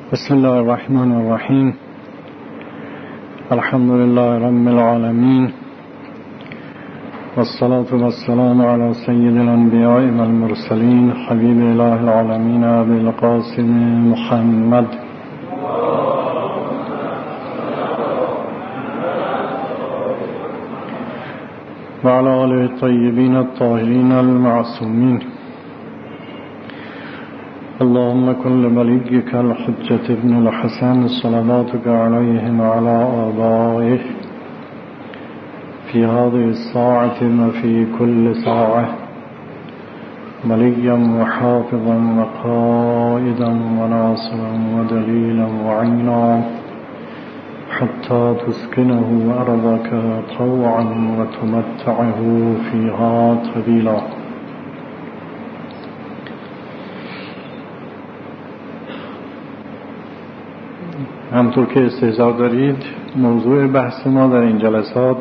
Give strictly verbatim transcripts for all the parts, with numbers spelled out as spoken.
بسم الله الرحمن الرحیم. الحمد لله رب العالمین والصلاة والسلام على سید الانبیاء والمرسلین حبیب اله العالمین ابی القاسم محمد و علی آله الطیبین الطاهرین المعصومین. اللهم كن لوليك الحجة ابن الحسن صلواتك عليه وعلى آبائه في هذه الساعة وفي كل ساعة وليا وحافظا وقائدا وناصرا ودليلا وعينا حتى تسكنه أرضك طوعا وتمتعه فيها طويلا. همطور که استحضار دارید موضوع بحث ما در این جلسات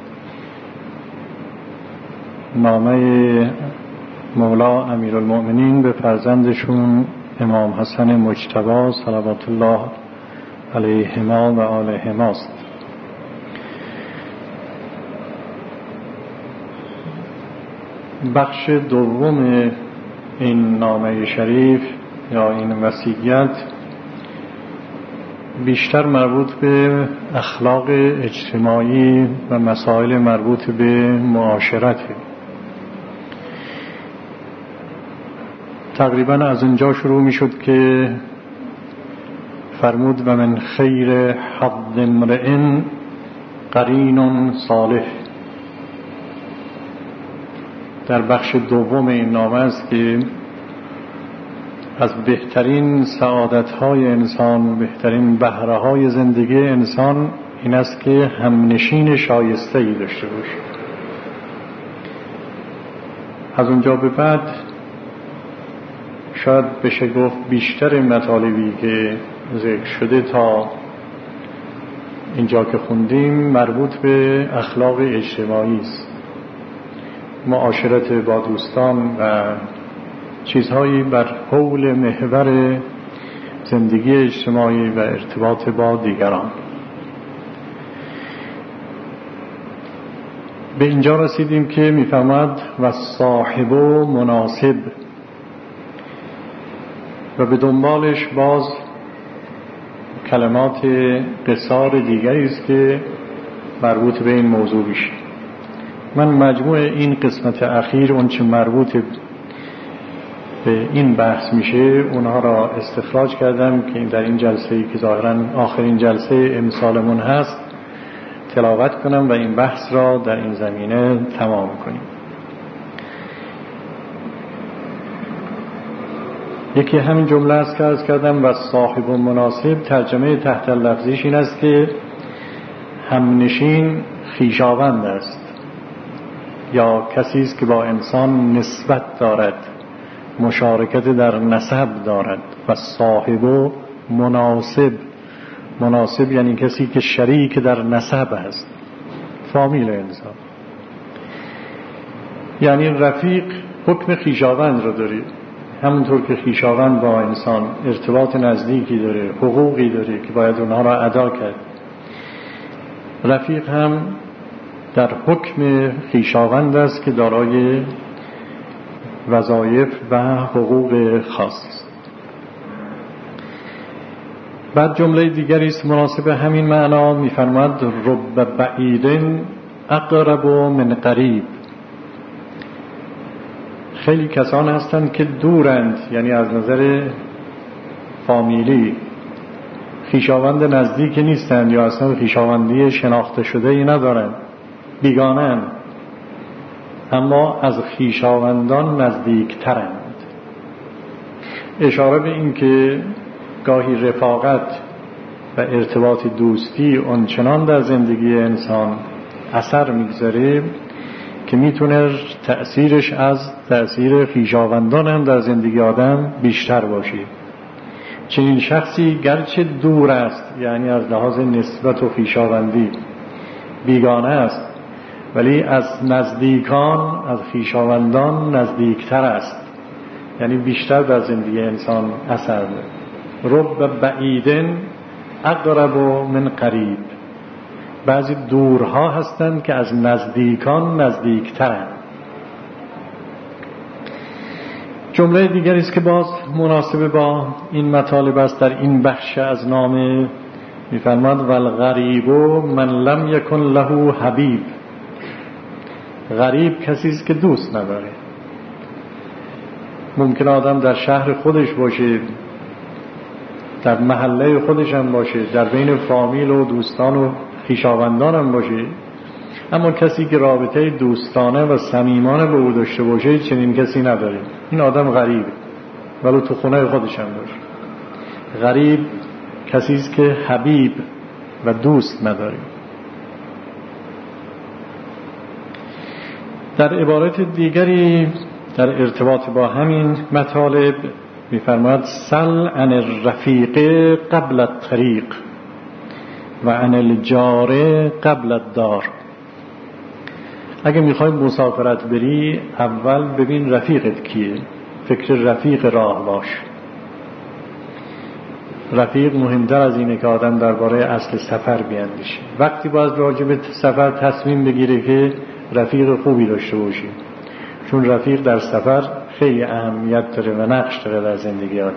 نامه مولا امیرالمؤمنین به فرزندشون امام حسن مجتبی صلوات الله علیهما و آلهما است. بخش دوم این نامه شریف یا این وصیت بیشتر مربوط به اخلاق اجتماعی و مسائل مربوط به معاشرته. تقریبا از اینجا شروع می شد که فرمود و من خیر حظ امرئ قرین صالح. در بخش دوم این نامه است که از بهترین سعادت‌های انسان، بهترین بهره‌های زندگی انسان این است که همنشین شایسته‌ای داشته باشه. از اونجا به بعد شاید بشه گفت بیشتر مطالبی که ذکر شده تا اینجا که خوندیم مربوط به اخلاق اجتماعی است، معاشرت با دوستان و چیزهایی بر حول محور زندگی اجتماعی و ارتباط با دیگران. به اینجا رسیدیم که می‌فرماید و صاحب مناسب و به دنبالش باز کلمات قصار دیگری است که مربوط به این موضوع میشه. من مجموع این قسمت اخیر اون چه مربوط به این بحث میشه اونها را استخراج کردم که در این جلسه‌ای که ظاهراً آخرین جلسه امسالمون هست تلاوت کنم و این بحث را در این زمینه تمام کنیم. یکی همین جمله است که عرض کردم و صاحب و مناسب ترجمه تحت لفظیش این است که همنشین خویشاوند است یا کسی است که با انسان نسبت دارد، مشارکت در نسب دارد. و صاحب و مناسب، مناسب یعنی کسی که شریک در نسب است، فامیل انسان، یعنی رفیق حکم خویشاوند رو داره. همونطور که خویشاوند با انسان ارتباط نزدیکی داره، حقوقی داره که باید اونها را ادا کرد، رفیق هم در حکم خویشاوند است که دارای وظایف و حقوق خاص است. بعد جمله دیگری است مناسب همین معنا، می‌فرماید رب بعید اقرب من قریب. خیلی کسان هستند که دورند، یعنی از نظر فامیلی خویشاوند نزدیک نیستند یا اصلا خویشاوندی شناخته شده ای ندارند، بیگانه‌اند، اما از خویشاوندان نزدیکترند. اشاره به این که گاهی رفاقت و ارتباط دوستی اونچنان در زندگی انسان اثر میگذاره که میتونه تأثیرش از تأثیر خویشاوندان هم در زندگی آدم بیشتر باشه. چنین شخصی گرچه دور است، یعنی از لحاظ نسبت و خویشاوندی بیگانه است، ولی از نزدیکان، از خویشاوندان نزدیکتر است، یعنی بیشتر در زندگی انسان اثر داره. رب بعید اقرب من قریب، بعضی دورها هستند که از نزدیکان نزدیکترند. جمله دیگری است که باز مناسب با این مطالب است در این بخش از نامه، می‌فرماد والغریب من لم یکن له حبیب. غریب کسی است که دوست نداره. ممکن آدم در شهر خودش باشه، در محله خودش هم باشه، در بین فامیل و دوستان و خویشاوندان هم باشه، اما کسی که رابطه دوستانه و صمیمانه به او داشته باشه چنین کسی نداره. این آدم غریبه، ولی تو خونه خودش هم باشه. غریب کسی است که حبیب و دوست نداره. در عبارت دیگری در ارتباط با همین مطالب می‌فرماید سل عن الرفیق قبل الطریق و عن الجار قبل الدار. اگه میخوای مسافرت بری، اول ببین رفیقت کیه، فکر رفیق راه باش. رفیق مهمتر از اینه که آدم درباره اصل سفر بیاندیشه. وقتی باید راجع به سفر تصمیم بگیره که رفیق خوبی داشته باشی، چون رفیق در سفر خیلی اهمیت داره و نقش داره در زندگی آدم.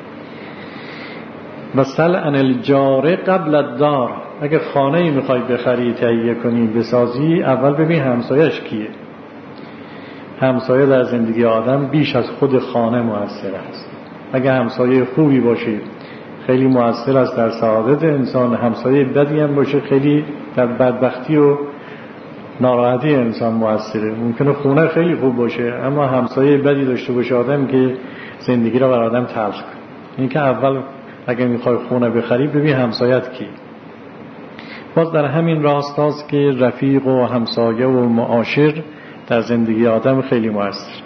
مثل عن الجار قبل الدار، اگه خانه‌ای میخوای بخری، تهیه کنی، بسازی، اول ببین همسایه‌اش کیه. همسایه در زندگی آدم بیش از خود خانه مؤثر است. اگه همسایه خوبی باشه خیلی مؤثر است در سعادت انسان. همسایه بدی هم باشه خیلی در بدبختی و ناراحتی انسان مؤثره. ممکنه خونه خیلی خوب باشه اما همسایه بدی داشته باشه آدم که زندگی را بر آدم تلخ کنه. این که اول اگه میخوای خونه بخری ببین همسایت کی. باز در همین راستاست که رفیق و همسایه و معاشر در زندگی آدم خیلی مؤثر.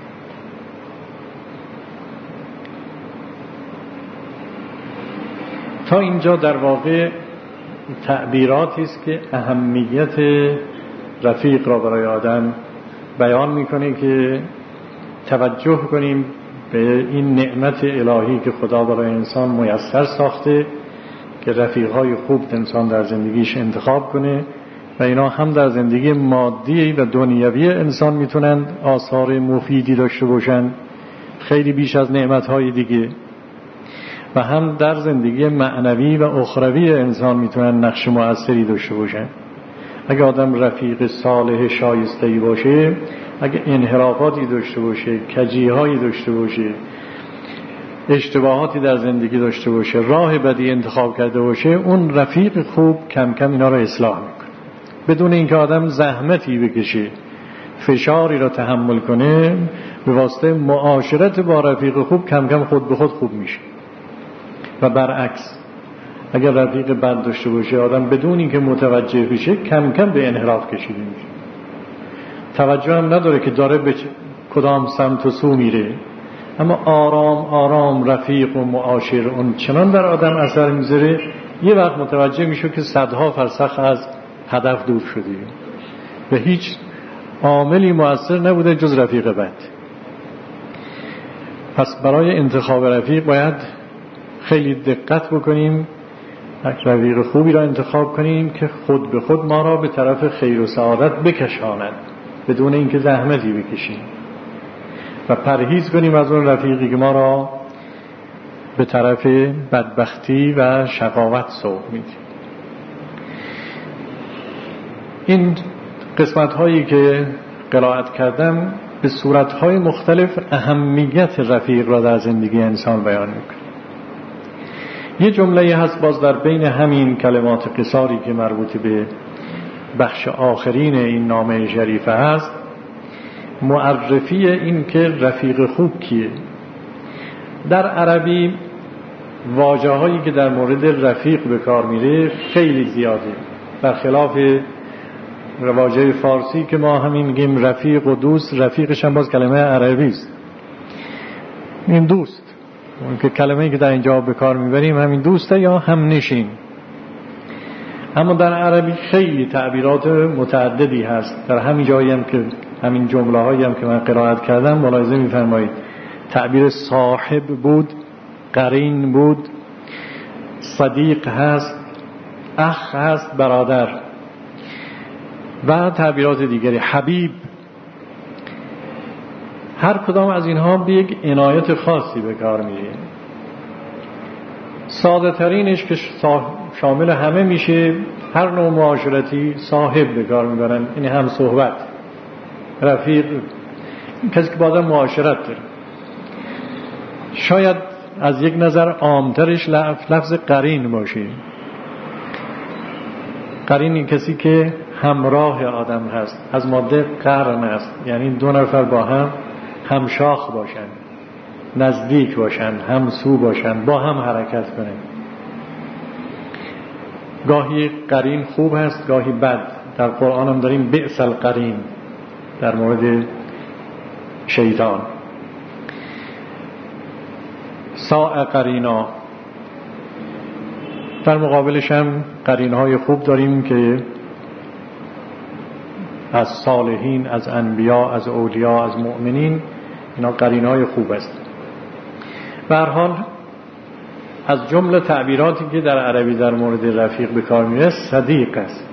تا اینجا در واقع تعبیراتی است که اهمیت رفیق را برای آدم بیان میکنه که توجه کنیم به این نعمت الهی که خدا برای انسان میسر ساخته که رفیقهای خوب انسان در زندگیش انتخاب کنه و اینا هم در زندگی مادی و دنیوی انسان میتونند آثار مفیدی داشته باشند، خیلی بیش از نعمتهای دیگه، و هم در زندگی معنوی و اخروی انسان میتونن نقش مؤثری داشته باشن. اگه آدم رفیق صالح شایسته‌ای باشه، اگه انحرافاتی داشته باشه، کجی‌هایی داشته باشه، اشتباهاتی در زندگی داشته باشه، راه بدی انتخاب کرده باشه، اون رفیق خوب کم کم اینا رو اصلاح میکنه بدون اینکه آدم زحمتی بکشه، فشاری رو تحمل کنه. به واسطه معاشرت با رفیق خوب کم کم خود به خود خوب میشه. و برعکس اگر رفیق بد داشته باشه، آدم بدون اینکه متوجه بشه کم کم به انحراف کشیده میشه. توجه هم نداره که داره به کدام سمت و سو میره، اما آرام آرام رفیق و معاشر اون چنان در آدم اثر میذاره، یه وقت متوجه میشه که صدها فرسخ از هدف دور شده و هیچ عاملی مؤثر نبوده جز رفیق بد. پس برای انتخاب رفیق باید خیلی دقت بکنیم، رفیق خوبی را انتخاب کنیم که خود به خود ما را به طرف خیر و سعادت بکشاند بدون اینکه زحمتی بکشیم، و پرهیز کنیم از اون رفیقی که ما را به طرف بدبختی و شقاوت سوق میده. این قسمت هایی که قرائت کردم به صورت های مختلف اهمیت رفیق را در زندگی انسان بیان میکنه. یه جمله هست باز در بین همین کلمات قصاری که مربوط به بخش آخرین این نامه شریفه هست، معرفی این که رفیق خوب کیه. در عربی واژه هایی که در مورد رفیق به کار میره خیلی زیاده، برخلاف واژه فارسی که ما همین میگیم رفیق و دوست، رفیقش هم باز کلمه عربی است. این دوست اون که کلمه‌ای که در اینجا به کار میبریم همین دوسته یا هم نشین. اما در عربی خیلی تعبیرات متعددی هست. در همین جایی هم که همین جمله هایی هم که من قرائت کردم ملاحظه میفرمایید تعبیر صاحب بود قرین بود، صدیق هست، اخ هست، برادر و تعبیرات دیگری، حبیب. هر کدام از اینها به یک عنایت خاصی به کار میره. ساده ترینش که شامل همه میشه، هر نوع معاشرتی صاحب به کار میبرن، یعنی هم صحبت، رفیق، کسی که با آدم معاشرت داره. شاید از یک نظر عامترش لفظ قرین باشه. قرین این کسی که همراه آدم هست، از ماده قرن است، یعنی دو نفر با هم همشاخ باشن، نزدیک باشن، همسو باشن، با هم حرکت کنن. گاهی قرین خوب هست، گاهی بد. در قرآن هم داریم بئس القرین در مورد شیطان. ساء قرینا. در مقابلش هم قرینهای خوب داریم که از صالحین، از انبیا، از اولیا، از مؤمنین، اینا قرینهای خوب است. به هر حال از جمله تعبیراتی که در عربی در مورد رفیق به کار میره صدیق است.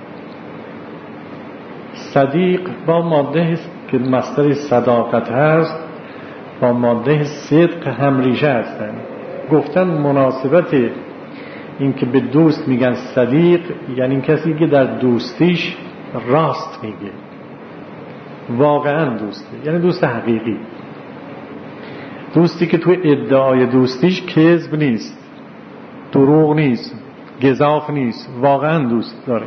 صدیق با ماده که مصدر صداقت هست با ماده صدق هم ریشه هستند. گفتن مناسبت این که به دوست میگن صدیق یعنی کسی که در دوستیش راست میگه، واقعا دوسته، یعنی دوست حقیقی، دوستی که توی ادعای دوستیش کذب نیست، دروغ نیست، گزاف نیست، واقعا دوست داره.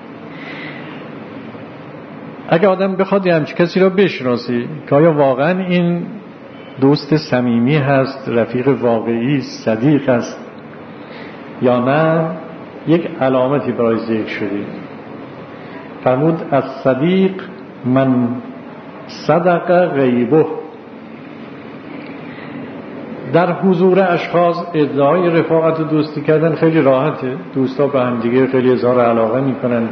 اگه آدم بخواد یه همچی کسی را بشناسی که آیا واقعا این دوست صمیمی هست، رفیق واقعی، صدیق است یا نه، یک علامتی برای ذکر شده. فرمود از صدیق من صدق غیبه. در حضور اشخاص ادعای رفاقت و دوستی کردن خیلی راحته. دوستا به هم دیگه خیلی اظهار علاقه میکنن،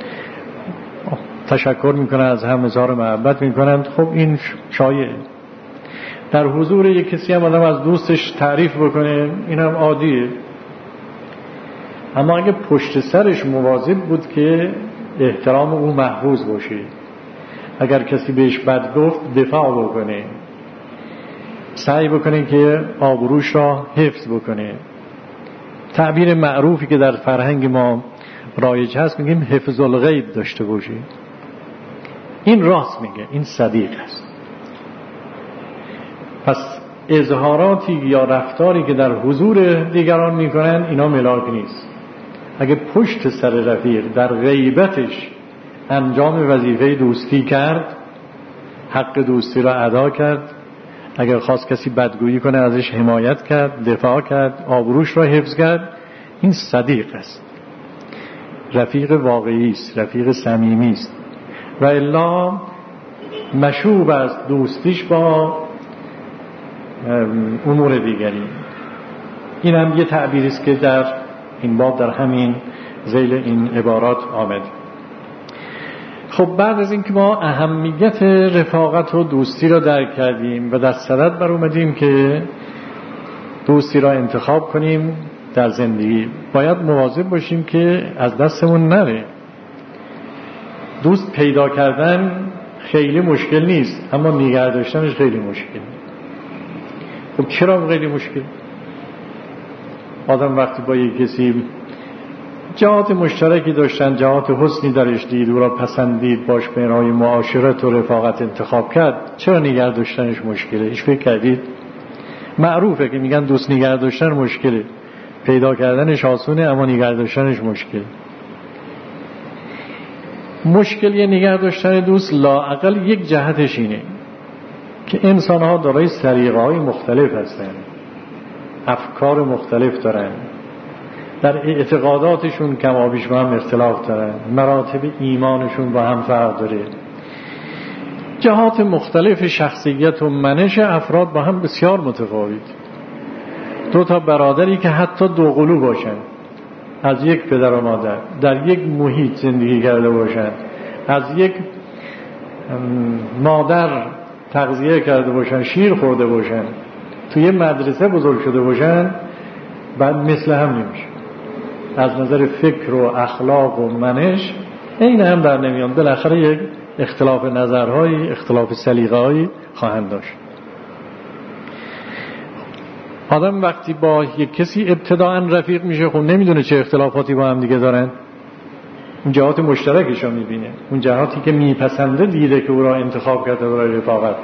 تشکر میکنن از هم، اظهار محبت میکنن، خب این شایعه. در حضور یک کسی هم آدم از دوستش تعریف بکنه، این هم عادیه. اما اگه پشت سرش مواظب بود که احترام او محفوظ باشه، اگر کسی بهش بد گفت دفاع بکنه، سعی بکنه که آبروش را حفظ بکنه. تعبیر معروفی که در فرهنگ ما رایج هست میگیم حفظ الغیب داشته باشه. این راست میگه، این صدیق است. پس اظهاراتی یا رفتاری که در حضور دیگران میکنن اینا ملاک نیست. اگه پشت سر رفیق در غیبتش انجام وظیفه دوستی کرد، حق دوستی را ادا کرد، اگر خواست کسی بدگویی کنه ازش حمایت کرد، دفاع کرد، آبروش را حفظ کرد، این صدیق است، رفیق واقعی است، رفیق صمیمی است. و الا مشوب است دوستیش با امور دیگری. این هم یه تعبیری است که در این باب در همین ذیل این عبارات آمد. خب بعد از اینکه ما اهمیت رفاقت و دوستی را درک کردیم و در صدد بر اومدیم که دوستی را انتخاب کنیم در زندگی، باید مواظب باشیم که از دستمون نره. دوست پیدا کردن خیلی مشکل نیست، اما نگه داشتنش خیلی مشکل. خب چرا خیلی مشکل؟ آدم وقتی با یک کسی جهات مشترکی داشتن، جهات حسنی درش دید، او را پسندید، باش به راه معاشرت و رفاقت انتخاب کرد، چرا نگه داشتنش مشکله؟ هیچ فکر کردید؟ معروفه که میگن دوست نگه داشتن مشکله، پیدا کردنش آسونه اما نگه داشتنش مشکل. مشکل یه نگه داشتن دوست لااقل یک جهتش اینه که انسان ها دارای سلیقه های مختلف هستن، افکار مختلف دارن، در اعتقاداتشون کم و بیش با هم اختلاف دارن، مراتب ایمانشون با هم فرق داره، جهات مختلف شخصیت و منش افراد با هم بسیار متفاوت. دو تا برادری که حتی دو قلو باشن، از یک پدر و مادر، در یک محیط زندگی کرده باشن، از یک مادر تغذیه کرده باشن، شیر خورده باشن، توی مدرسه بزرگ شده باشن، بعد مثل هم نمیشه. از نظر فکر و اخلاق و منش این هم در نمیان. بالاخره یک اختلاف نظرهایی، اختلاف سلیقه‌هایی خواهند داشت. آدم وقتی با یک کسی ابتداءً رفیق میشه، خب نمیدونه چه اختلافاتی با هم دیگه دارن. اون جهات مشترکش رو میبینه، اون جهاتی که میپسنده دیده که او را انتخاب کرده برای رفاقت.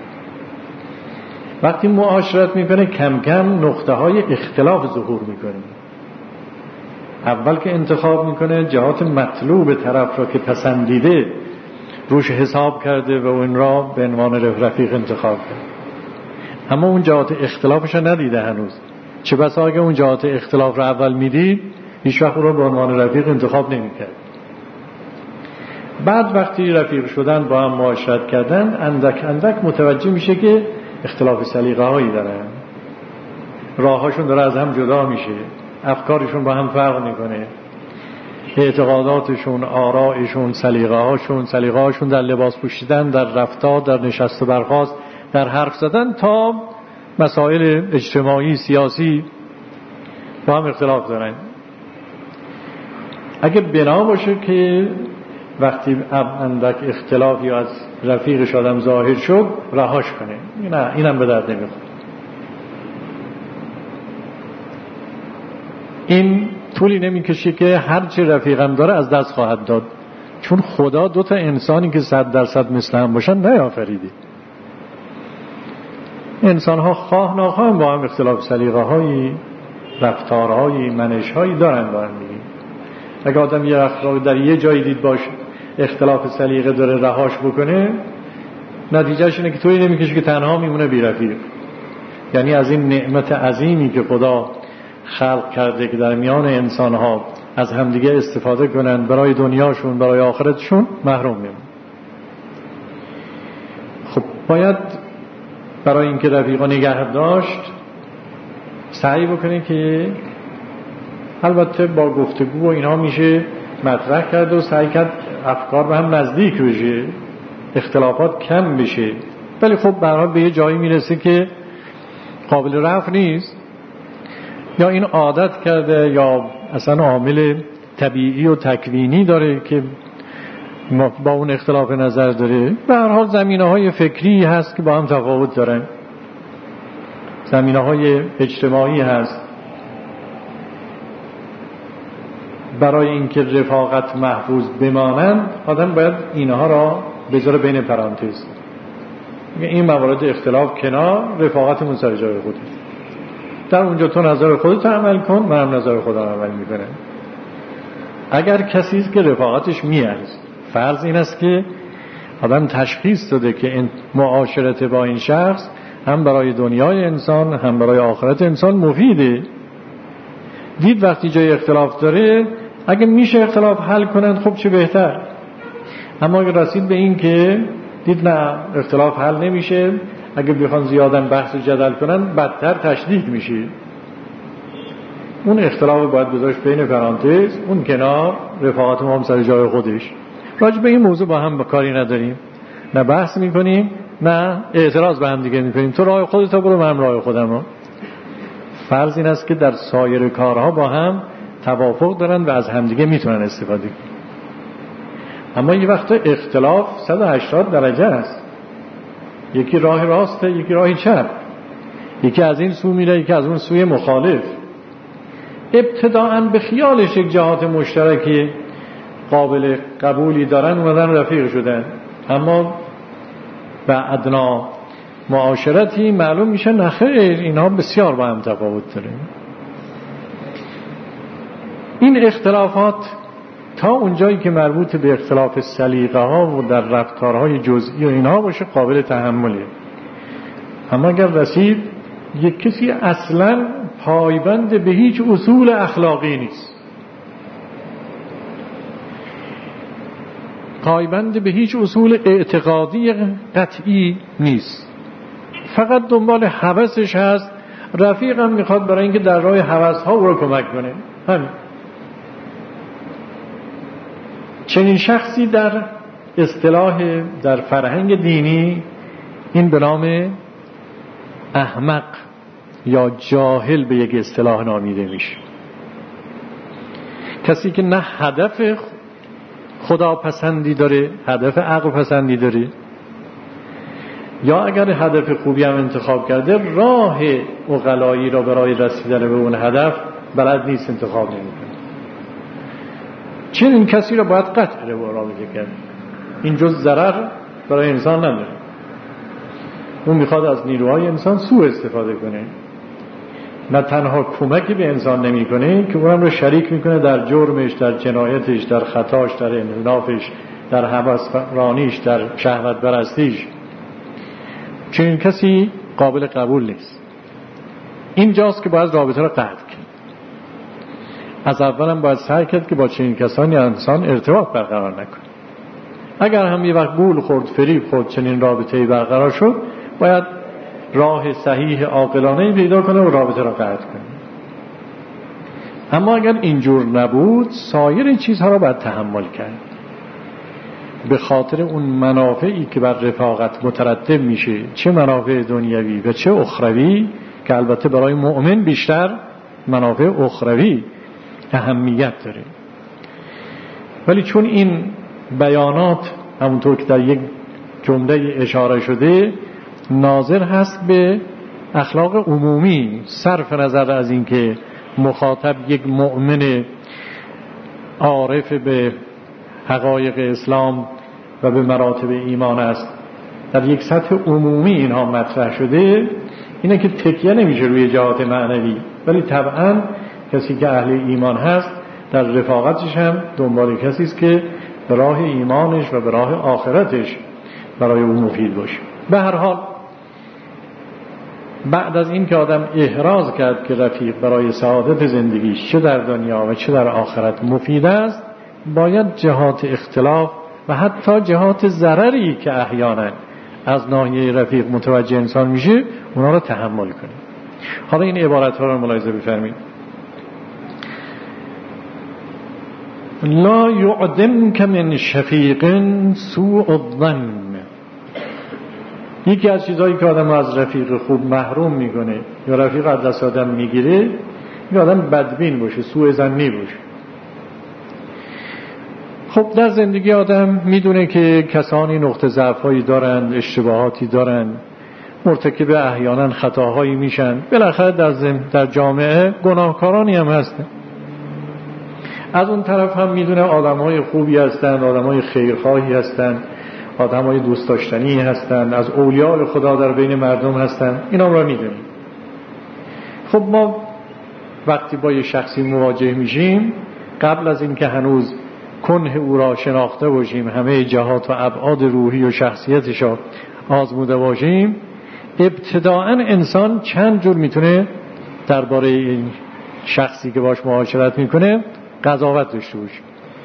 وقتی معاشرت میکنه کم کم نقطه های اختلاف ظهور میکنه. اول که انتخاب میکنه جهات مطلوب طرف را که پسندیده روش حساب کرده و اون را به عنوان رفیق انتخاب کرده، اما اون جهات اختلافش را ندیده هنوز. چه بسا اگه اون جهات اختلاف را اول میدید هیچ وقت را به عنوان رفیق انتخاب نمیکرد. بعد وقتی رفیق شدن، با هم معاشرت کردن، اندک اندک متوجه میشه که اختلاف سلیقه هایی دارن، راهاشون داره از هم جدا میشه، افکارشون با هم فرق میکنه، اعتقاداتشون، آرائشون، سلیقه هاشون سلیقه هاشون در لباس پوشیدن، در رفتار، در نشست و برخاست، در حرف زدن تا مسائل اجتماعی سیاسی با هم اختلاف دارن. اگه بنا باشه که وقتی اندک اختلافی از رفیقش آدم ظاهر شد رهاش کنه، نه اینم به درد نمیخوره. این طولی نمیکشه که هرچی رفیقم داره از دست خواهد داد، چون خدا دو تا انسانی که صد درصد مثل هم باشن نیافریده. انسان ها خواه ناخواه با هم اختلاف سلیقه هایی، رفتارهایی، منش هایی دارن با هم دیگه. اگه آدم یه اخلاق در یه جایی دید باشه اختلاف سلیقه داره رهاش بکنه، نتیجهش اینه که توی نمیکشه که تنها میمونه بی رفیق. یعنی از این نعمت عظیمی که خدا خلق کرده که در میان انسان ها از همدیگه استفاده کنن برای دنیاشون، برای آخرتشون، محروم میمونه. خب باید برای اینکه رفیقا نگه داشت سعی بکنه که البته با گفتگو و اینها میشه مطرح کرد و سعی کرد افکار به هم نزدیک بشه، اختلافات کم بشه، ولی خب به هر حال به یه جایی میرسه که قابل رفع نیست، یا این عادت کرده یا اصلا عامل طبیعی و تکوینی داره که با اون اختلاف نظر داره. به هر حال زمینه‌های فکری هست که با هم تفاوت دارن، زمینه‌های اجتماعی هست. برای اینکه رفاقت محفوظ بمانند آدم باید اینها را بذاره بین پرانتز، این موارد اختلاف کنار، رفاقت سر جای خودت. در اونجا تو نظر خودت عمل کن، منم نظر خودم عمل میکنم. اگر کسی است که رفاقتش میارزه، فرض این است که آدم تشخیص داده که این معاشرت با این شخص هم برای دنیای انسان هم برای آخرت انسان مفیده، دید وقتی جای اختلاف داره اگه میشه اختلاف حل کنند خب چه بهتر. اما اگه رسید به این که دید نه اختلاف حل نمیشه، اگه بخوان زیادن بحث و جدل کنن بدتر تشدید میشه، اون اختلاف باید بذاشت بین پرانتز، اون کنار، رفاقت ما هم سر جای خودش. راجع به این موضوع با هم کاری نداریم، نه بحث میکنیم نه اعتراض به هم دیگه میکنیم، تو راه خودت برو من راه خودم رو. فرض این است که در سایر کارها با هم توافق دارن و از همدیگه میتونن استفاده کنن. اما یه وقت اختلاف صد و هشتاد درجه است، یکی راه راسته یکی راه چپ، یکی از این سو میره یکی از اون سوی مخالف. ابتداءً به خیالش یک جهات مشترکی قابل قبولی دارن اومدن رفیق شدن، اما بعدنا معاشرتی معلوم میشه نخیر اینها بسیار با هم تفاوت داره. این اختلافات تا اونجایی که مربوط به اختلاف سلیقه ها و در رفتارهای جزئی و اینها باشه قابل تحمله. اما اگر رسید یک کسی اصلا پایبند به هیچ اصول اخلاقی نیست، پایبند به هیچ اصول اعتقادی قطعی نیست، فقط دنبال هوسش هست، رفیقم میخواد برای اینکه در راه هوس ها او رو کمک کنه، همین. چنین شخصی در اصطلاح در فرهنگ دینی این به نام احمق یا جاهل به یک اصطلاح نامیده میشه. کسی که نه هدف خدا پسندی داره، هدف عقل پسندی داره، یا اگر هدف خوبی هم انتخاب کرده راه عقلایی را برای رسیدن به اون هدف بلد نیست، انتخاب نمیکنه. چنین کسی را باید قطع رابطه کرد. این جز ضرر برای انسان نداره. اون میخواد از نیروهای انسان سوء استفاده کنه، نه تنها کمکی به انسان نمیکنه که اونم رو شریک میکنه در جرمش، در جنایتش، در خطاش، در انحرافش، در هوسرانیش، در شهوت پرستیش. چنین کسی قابل قبول نیست. اینجاست که باید رابطه رو قطع کرد. از اول هم باید سعی کرد که با چنین کسانی انسان ارتباط برقرار نکنه. اگر هم یه وقت گول خورد، فریب خورد، چنین رابطه‌ای برقرار شد، باید راه صحیح عاقلانه‌ای پیدا کنه و رابطه را قطع کنه. اما اگر اینجور نبود، سایر چیزها را باید تحمل کرد. به خاطر اون منافعی که بر رفاقت مترتب میشه، چه منافع دنیوی و چه اخروی، که البته برای مؤمن بیشتر منافع اخروی اهمیت داره. ولی چون این بیانات همونطور که در یک جمله اشاره شده ناظر هست به اخلاق عمومی، صرف نظر از اینکه مخاطب یک مؤمن عارف به حقایق اسلام و به مراتب ایمان است، در یک سطح عمومی اینها مطرح شده، اینه که تکیه نمیشه روی جهات معنوی، ولی طبعا کسی که اهل ایمان هست در رفاقتش هم دنبال کسی است که به راه ایمانش و به راه آخرتش برای اون مفید باشه. به هر حال بعد از این که آدم احراز کرد که رفیق برای سعادت زندگیش چه در دنیا و چه در آخرت مفید است، باید جهات اختلاف و حتی جهات ضرری که احیانا از ناحیه رفیق متوجه انسان میشه اونا رو تحمل کنه. حالا این عبارت ها رو ملاحظه بفرمایید. لا یعدمک من شفیق سوء الظن. یکی از چیزهایی که آدم از رفیق خوب محروم میکنه یا رفیق از دست آدم میگیره، این آدم بدبین باشه، سوء ظنی باشه. خب در زندگی آدم میدونه که کسانی نقطه ضعفایی دارن، اشتباهاتی دارن، مرتکب احیانا خطاهایی میشن، بالاخره در, در جامعه گناهکارانی هم هستن. از اون طرف هم میدونه آدمای خوبی هستن، آدمای خیرخواهی هستن، آدمای دوست داشتنی هستن، از اولیاء خدا در بین مردم هستن. اینا رو میدونیم. خب ما وقتی با یه شخصی مواجه میشیم، قبل از این که هنوز کنه او را شناخته باشیم، همه جهات و ابعاد روحی و شخصیتش را آزموده باشیم، ابتداعاً انسان چند جور میتونه درباره این شخصی که باش معاشرت میکنه قضاوت داشته باشه.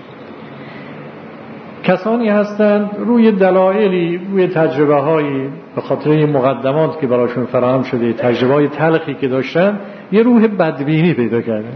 کسانی هستند روی دلایلی، روی تجربه هایی، به خاطر این مقدمات که براشون فراهم شده، تجربه های تلخی که داشتن، یه روح بدبینی پیدا کردن.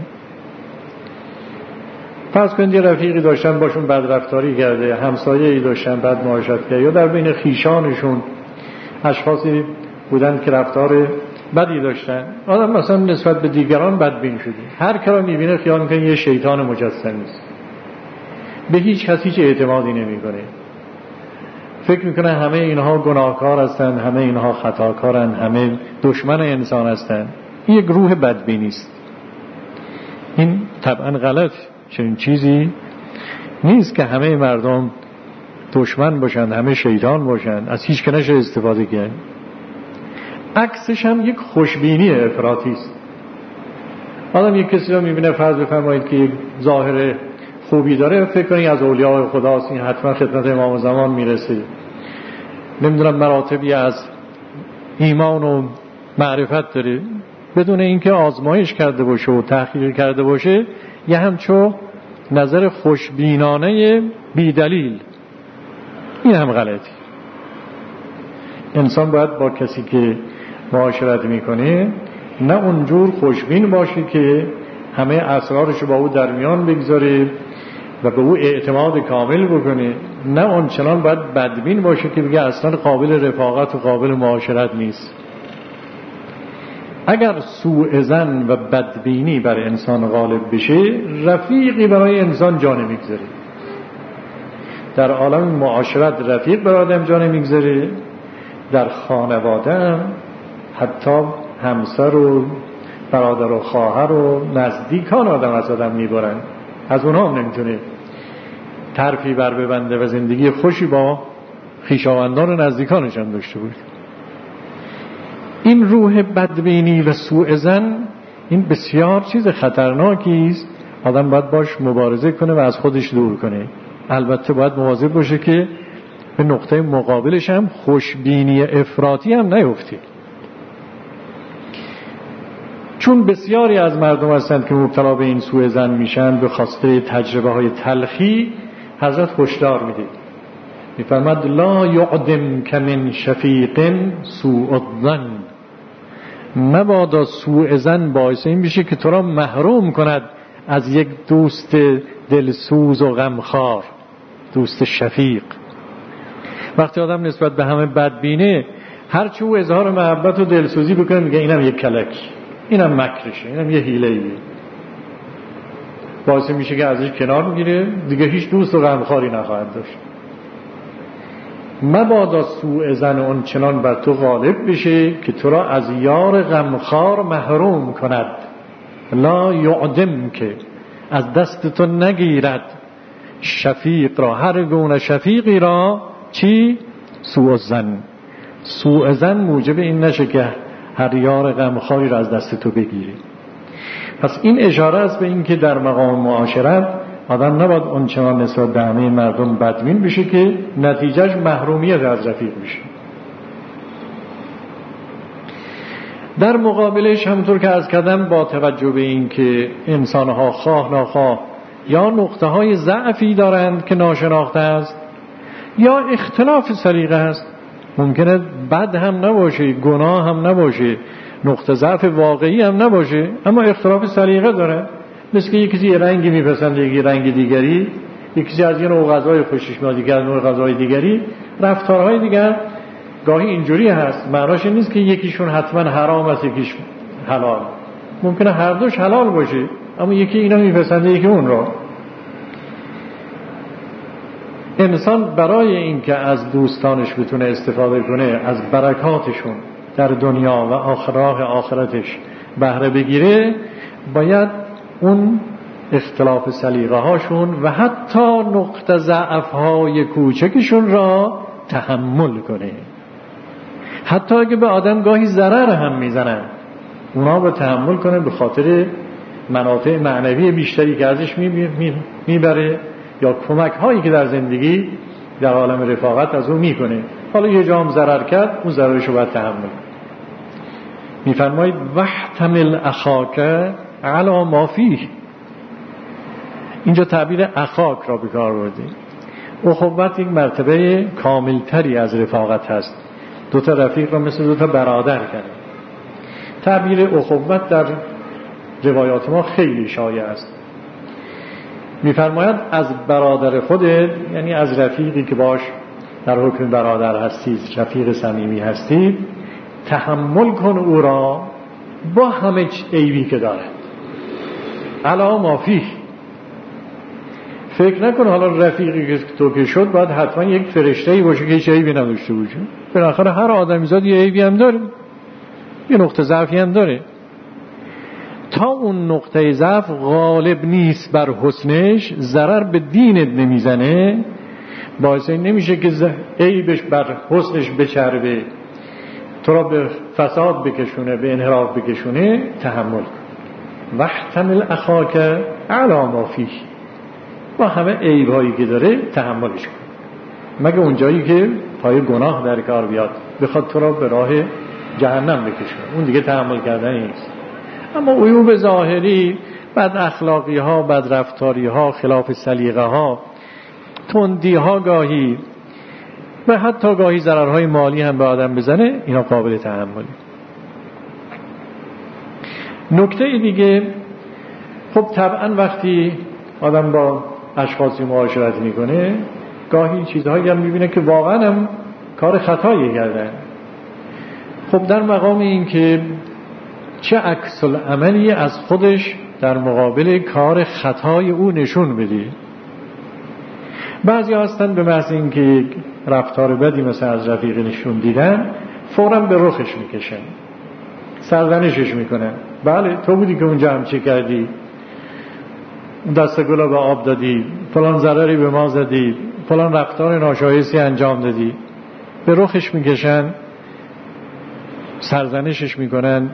فرض کنید یه رفیقی داشتن باشون بدرفتاری کرده، همسایه‌ای داشتن بد معاشرت کرده، یا در بین خیشانشون اشخاصی بودن که رفتار بدی داشتن. آدم مثلا نسبت به دیگران بدبین شده، هر کی را می‌بینه خیال می‌کنه یه شیطان مجسم است، به هیچ کسی هیچ اعتمادی نمی‌کنه، فکر می‌کنه همه اینها گناهکار هستن، همه اینها خطاکارن، همه دشمن انسان هستن. این یک روح بدبینی است. این طبعا غلط. چنین چیزی نیست که همه مردم دشمن باشند، همه شیطان باشند، از هیچ که نشه استفاده کرد. عکسش هم یک خوشبینی افراطی است. آدم یک کسی رو میبینه، فرض بفرمایید که یک ظاهر خوبی داره، فکر کنید از اولیاء خداست، این حتما خدمت امام زمان میرسه، نمیدونم مراتبی از ایمان و معرفت داره، بدون اینکه آزمایش کرده باشه و تحقیق کرده باشه، یه همچو نظر خوشبینانه بیدلیل. این هم غلطی. انسان باید با کسی که معاشرت میکنه نه اونجور خوشبین باشه که همه اسرارش با او در میان بگذاره و به او اعتماد کامل بکنه، نه اونچنان باید بدبین باشه که بگه اصلا قابل رفاقت و قابل معاشرت نیست. اگر سوء ظن و بدبینی بر انسان غالب بشه، رفیقی برای انسان جا نمیگذاره. در عالم معاشرت رفیق برای آدم جا نمیگذاره، در خانواده هم حتی همسر و برادر و خواهر و نزدیکان آدم از آدم میبرن، از اونها هم نمیتونه طرفی بر ببنده و زندگی خوشی با خویشاوندان و نزدیکانش هم داشته بود. این روح بدبینی و سوء ظن این بسیار چیز خطرناکی است، آدم باید باش مبارزه کنه و از خودش دور کنه. البته باید مواظب باشه که به نقطه مقابلش هم خوشبینی افراطی هم نیفته، چون بسیاری از مردم هستند که مبتلا به این سوء ظن میشن به خاطر تجربه های تلخی. حضرت هشدار میده، میفرماد لا یعدم کمن شفیق سوء الظن، مبادا سوء ظن باعث این بشه که تو را محروم کند از یک دوست دلسوز و غمخوار، دوست شفیق. وقتی آدم نسبت به همه بدبینه، هرچی او اظهار محبت و دلسوزی بکنه میگه اینم یک کلک، اینم مکرشه، اینم یه حیله‌ایه، باعث میشه که ازش کنار میگیره، دیگه هیچ دوست و غمخواری نخواهد داشت. مبادا سوء ظن اون چنان بر تو غالب بشه که تو را از یار غمخوار محروم کند. لا یعدم، که از دست تو نگیرد شفیق را، هر گونه شفیقی را. چی؟ سوء ظن. سوء ظن موجب این نشه که هر یار غمخواری را از دست تو بگیری. پس این اشاره است به این که در مقام معاشرت آدم نباید اون چنان نسبت به همه مردم بدبین بشه که نتیجهش محرومیت از رفیق بشه. در مقابلش همونطور که عرض کردم، با توجه به این که انسانها خواه ناخواه یا نقطه های ضعفی دارند که ناشناخته است، یا اختلاف سلیقه است، ممکنه بد هم نباشه، گناه هم نباشه، نقطه ضعف واقعی هم نباشه، اما اختلاف سلیقه داره. مثل که یکی یه رنگی میپسنده، یکی رنگ دیگری، یکی از یه نوع غذای خوشش میاد، دیگه از نوع غذای دیگری. رفتارهای دیگر گاهی اینجوری هست، معناش این نیست که یکیشون حتما حرام است یکیش حلال، ممکنه هر دوش حلال باشه، اما یکی اینا میپسنده یکی اون را. انسان برای اینکه از دوستانش بتونه استفاده کنه، از برکاتشون در دنیا و آخراه آخرتش بهره بگیره، باید اون اختلاف سلیقه هاشون و حتی نقطه ضعف های کوچکشون را تحمل کنه. حتی اگه به آدم گاهی ضرر هم میزنن، اونا رو تحمل کنه به خاطر منافع معنوی بیشتری که ازش میبره، یا کمک هایی که در زندگی در عالم رفاقت از اون میکنه. حالا یه جام ضرر کرد، اون ضررش رو باید تحمل. میفرمایید واحتمل اخاک علی ما فیه. اینجا تعبیر اخاک را به کار برده. اخوت یک مرتبه کاملتری از رفاقت هست. دو تا رفیق را مثل دو تا برادر کرد. تعبیر اخوت در روایات ما خیلی شایع است. میفرماید از برادر خودت، یعنی از رفیقی که باش در حکم برادر هستید، رفیق صمیمی هستید، تحمل کن او را با همه عیبی که دارد. علا ما فیه. فکر نکن حالا رفیقی که تو که شد باید حتما یک فرشته‌ای باشه که هیچ عیبی نداشته باشه. بالاخره هر آدمیزاد یه عیبی هم داره، یه نقطه ضعفی هم داره. تا اون نقطه ضعف غالب نیست بر حسنش، ضرر به دینت نمیزنه، باعث این نمیشه که عیبش بر حسنش بچربه، تو را به فساد بکشونه، به انحراف بکشونه، تحمل کن. واحتمل اخاک علی ما فیه. با همه عیب‌هایی که داره تحملش کن، مگه اونجایی که پای گناه در کار بیاد، بخواد تو را به راه جهنم بکشونه، اون دیگه تحمل کردن نیست. اما عیوب ظاهری، بد اخلاقی ها، بد رفتاری ها، خلاف سلیقه ها، تندی ها گاهی و حتی گاهی ضررهای مالی هم به آدم بزنه، اینا قابل تحملی. نکته دیگه، خب طبعا وقتی آدم با اشخاصی معاشرت میکنه، گاهی چیزهایی هم میبینه که واقعا هم کار خطایی کردن. خب در مقام این که چه عکس العملی از خودش در مقابل کار خطای او نشون بدی. بعضی هستن به محض اینکه یک رفتار بدی مثل از رفیق نشون دیدن فوراً به رخش میکشن، سرزنشش میکنن. بله تو بودی که اونجا هم چه کردی، دست گلا به آب دادی، فلان ضرری به ما زدی، فلان رفتار ناشایستی انجام دادی. به رخش میکشن، سرزنشش میکنن.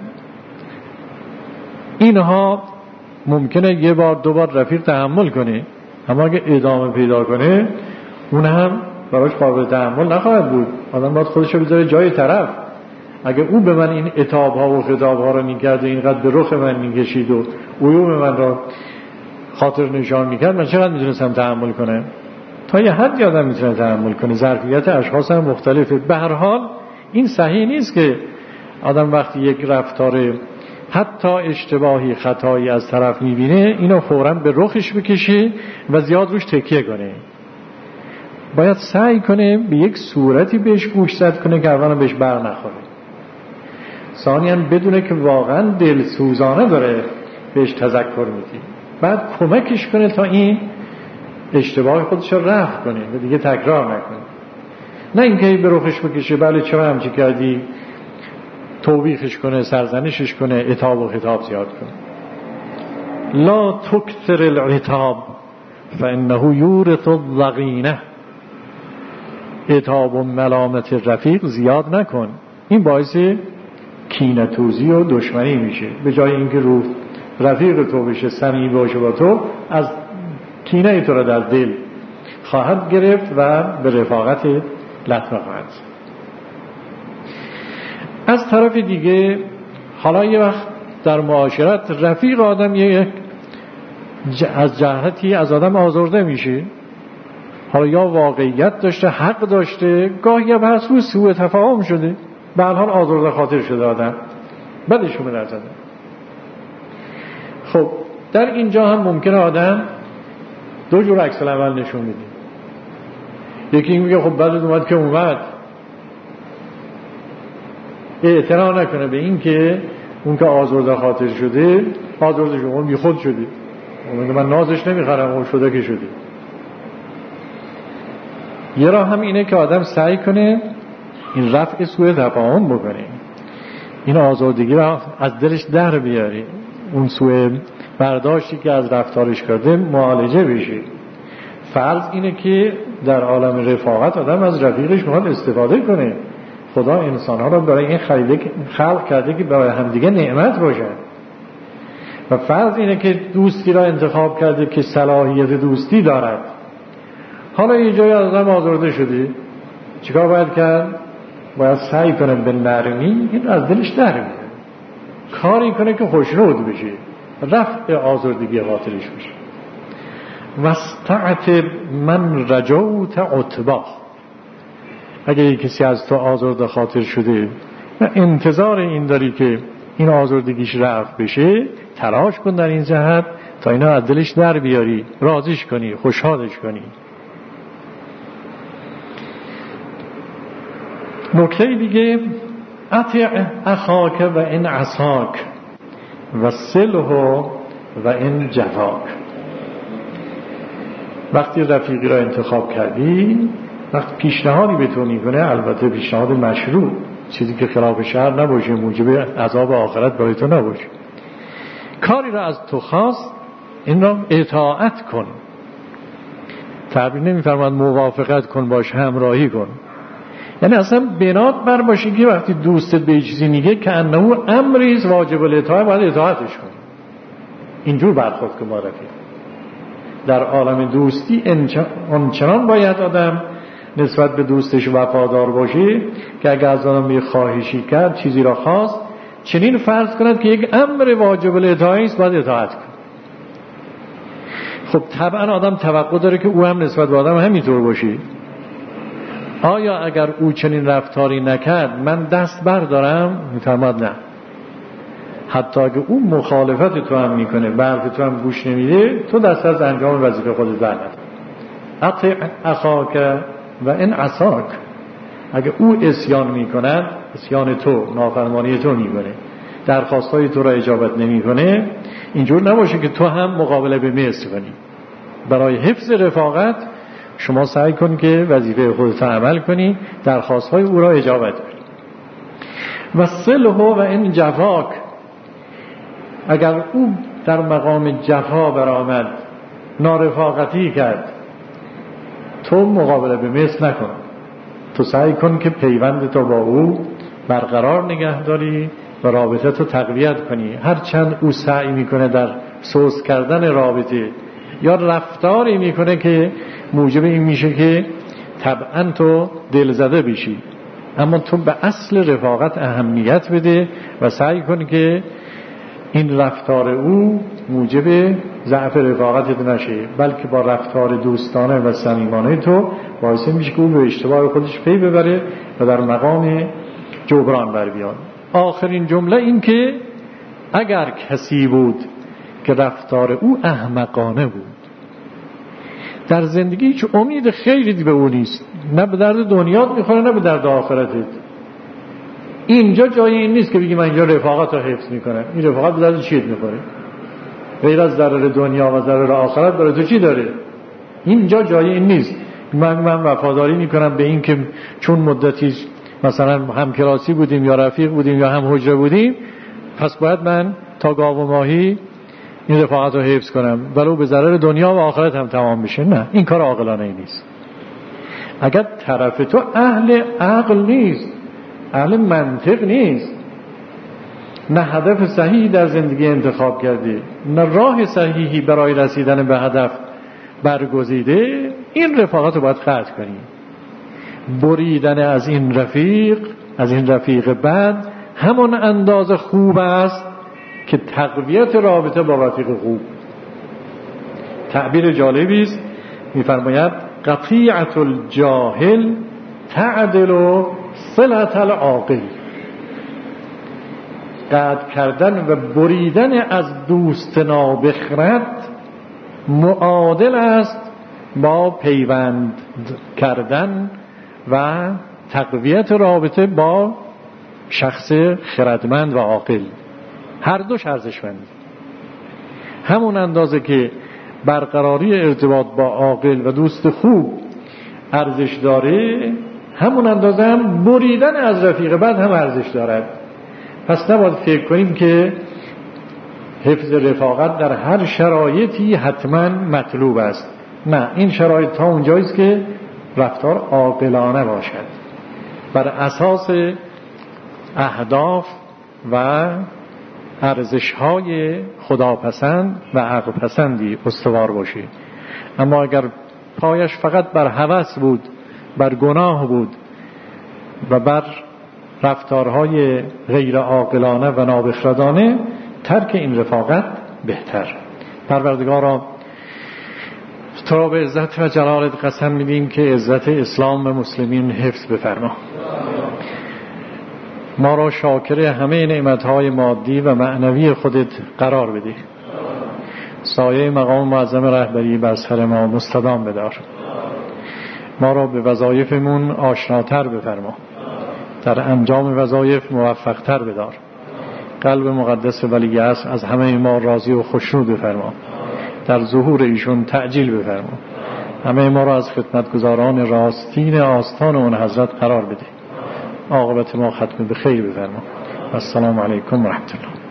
اینها ممکنه یه بار دو بار رفیق تحمل کنه، اما اگه ادامه پیدا کنه اون هم براش قابل تحمل نخواهد بود. آدم باید خودشو بذاره جای طرف. اگه او به من این عتاب ها و خطاب ها رو میکرد و اینقدر به رخ من میکشید و عیوب من را خاطر نشان میکرد، من چقدر میتونستم تحمل کنم؟ تا یه حدی آدم میتونه تحمل کنه. ظرفیت اشخاص هم مختلفه. به هر حال این صحیح نیست که آدم وقتی یک رفتار حتی اشتباهی خطایی از طرف میبینه اینو فوراً به رخش بکشه و زیاد روش تکیه کنه. باید سعی کنه به یک صورتی بهش گوشزد کنه که اولا بهش بر نخوره، ثانیاً بدونه که واقعاً دلسوزانه داره بهش تذکر میده، بعد کمکش کنه تا این اشتباه خودش رو رفع کنه و دیگه تکرار نکنه. نه اینکه به رخش بکشه بله چرا همچی کردی، توبیخش کنه، سرزنشش کنه، عتاب و خطاب زیاد کنه. لا تکثر العتاب فانه یورث الضغینه. عتاب و ملامت رفیق زیاد نکن، این باعث کینه‌توزی و دشمنی میشه. به جای اینکه رو رفیق تو بشه، صمیمی باشه با تو، از کینه تو را در دل خواهد گرفت و به رفاقت لطمه خواهد. از طرف دیگه حالا یه وقت در معاشرت رفیق آدم یک از جهتی از آدم آزرده میشه، حالا یا واقعیت داشته، حق داشته، گاهی یا بر سوء سوء تفاهم شده، به هر حال آزرده خاطر شده آدم، بدش اومد از آدم. خب در اینجا هم ممکنه آدم دو جور عکس العمل نشون میده. یکی میگه خب بدت اومد که اومد، اعتراض نکنه به این که اون که آزرده خاطر شده آزرده شده، اون بی خود شده، اون میگه من نازش نمیخرم، اون شده که شده. یه راه هم اینه که آدم سعی کنه این رفع سوء تفاهم بکنه، این آزردگی رو از دلش در بیاره، اون سوء برداشتی که از رفتارش کرده معالجه بشه. فرض اینه که در عالم رفاقت آدم از رفیقش میخواد استفاده کنه. خدا انسانها رو برای این خلق کرده که برای همدیگه نعمت باشن و فرض اینه که دوستی را انتخاب کرده که صلاحیت دوستی دارد. حالا یه جایی آدم آزرده شده، چیکار باید کرد؟ باید سعی کنه به نرمی این از دلش در بیاره، کاری کنه که خوشنود بشه، رفع آزردگی خاطرش بشه. واستعتب من رجوت عتبا. اگه کسی از تو آزرده خاطر شده و انتظار این داری که این آزردگیش رفع بشه، تلاش کن در این جهت تا اینا از دلش در بیاری، راضیش کنی، خوشحالش کنی. نکته دیگه، اطع اخاک و ان عصاک و صله و ان جفاک. وقتی رفیقی را انتخاب کردی، وقتی پیشنهادی به تو میکنه، البته پیشنهاد مشروع، چیزی که خلاف شرع نباشه، موجب عذاب آخرت برای تو نباشه، کاری را از تو خواست، این را اطاعت کن. تعبیر نمیفرماد موافقت کن، باش همراهی کن. یعنی اصلا بنات بر باشی که وقتی دوستت به چیزی میگه که انه امریز واجب الاطاعه، باید اطاعتش کن. اینجور برخورد کن با رفیق. در عالم دوستی آنچنان باید آدم نسبت به دوستش وفادار باشه که اگر از آدم یه خواهشی کرد، چیزی را خواست، چنین فرض کند که یک امر واجب الاطاعه است، باید اطاعت کن. خب طبعا آدم توقع داره که او هم نسبت به آدم همینطور باشه. آیا اگر او چنین رفتاری نکرد من دست بردارم؟ میفرماد نه. حتی اگه او مخالفت تو هم میکنه، برف تو هم گوش نمیده، تو دست از انجام وظیفه خودت بردار. اطع اخاک و ان عصاک. اگه او عصیان میکند، عصیان تو، نافرمانی تو میکنه، درخواستای تو را اجابت نمیکنه، اینجور نباشه که تو هم مقابله به مثل کنی. برای حفظ رفاقت شما سعی کن که وظیفه خودت عمل کنی، درخواستهای او را اجابت کنی. و صلح و این جفاک، اگر او در مقام جفا برآمد، نارفاقتی کرد، تو مقابله به مثل نکن. تو سعی کن که پیوند تو با او برقرار نگه داری و رابطه تو تقویت کنی. هرچند او سعی میکنه در سوس کردن رابطه یا رفتاری میکنه که موجب این میشه که طبعا تو دلزده بشی، اما تو به اصل رفاقت اهمیت بده و سعی کن که این رفتار او موجب ضعف رفاقتت نشه، بلکه با رفتار دوستانه و صمیمانه تو باعث میشه که او به اشتباه خودش پی ببره و در مقام جبران بر بیاد. آخرین جمله این که اگر کسی بود که رفتار او احمقانه بود، در زندگی هیچ امید خیری به او نیست، نه به درد دنیات میخوره نه به درد آخرتت. اینجا جای این نیست که بگی من اینجا رفاقت رو حفظ میکنم. این رفاقت به درد چیت میخوره؟ غیر از ضرر دنیا و ضرر آخرت برای تو چی داره؟ اینجا جای این نیست. من من وفاداری میکنم به این که چون مدتی مثلا هم کلاسی بودیم یا رفیق بودیم یا هم حجره بودیم، پس باید من تا گاو و ماهی این رفاقت رو حفظ کنم ولو به ضرر دنیا و آخرت هم تمام بشه. نه، این کار عاقلانه ای نیست. اگر طرف تو اهل عقل نیست، اهل منطق نیست، نه هدف صحیحی در زندگی انتخاب کرده، نه راه صحیحی برای رسیدن به هدف برگزیده، این رفاقت رو باید قطع کنی. بریدن از این رفیق، از این رفیق بد، همون اندازه خوب است که تقویت رابطه با رفیق خوب. تعبیر جالبی است، می‌فرماید قطیعة الجاهل تعدل صلة العاقل. قطع کردن و بریدن از دوست نابخرد معادل است با پیوند کردن و تقویت رابطه با شخص خردمند و عاقل. هر دوش ارزشمند. همون اندازه که برقراری ارتباط با عاقل و دوست خوب ارزش داره، همون اندازه هم بریدن از رفیق بد هم ارزش دارد. پس نباید فکر کنیم که حفظ رفاقت در هر شرایطی حتما مطلوب است. نه، این شرایط تا اونجایی است که رفتار عاقلانه باشد، بر اساس اهداف و ارزش‌های خداپسند و عقل پسندی استوار باشی. اما اگر پایش فقط بر هوس بود، بر گناه بود و بر رفتارهای غیر عاقلانه و نابخردانه، ترک این رفاقت بهتر. پروردگارا، تو را به عزت و جلالت قسم میدیم که عزت اسلام و مسلمین حفظ بفرما. ما را شاکر همه نعمتهای مادی و معنوی خودت قرار بده. سایه مقام معظم رهبری بر سر ما مستدام بدار. ما را به وظایفمون آشناتر بفرما، در انجام وظایف موفقتر بدار. قلب مقدس ولی عصر از همه ما راضی و خوشنود بفرما. در ظهور ایشون تعجیل بفرما. همه ما را از خدمتگزاران راستین آستان اون حضرت قرار بده. عاقبت ما ختم به خیر بفرما. السلام علیکم و رحمت الله.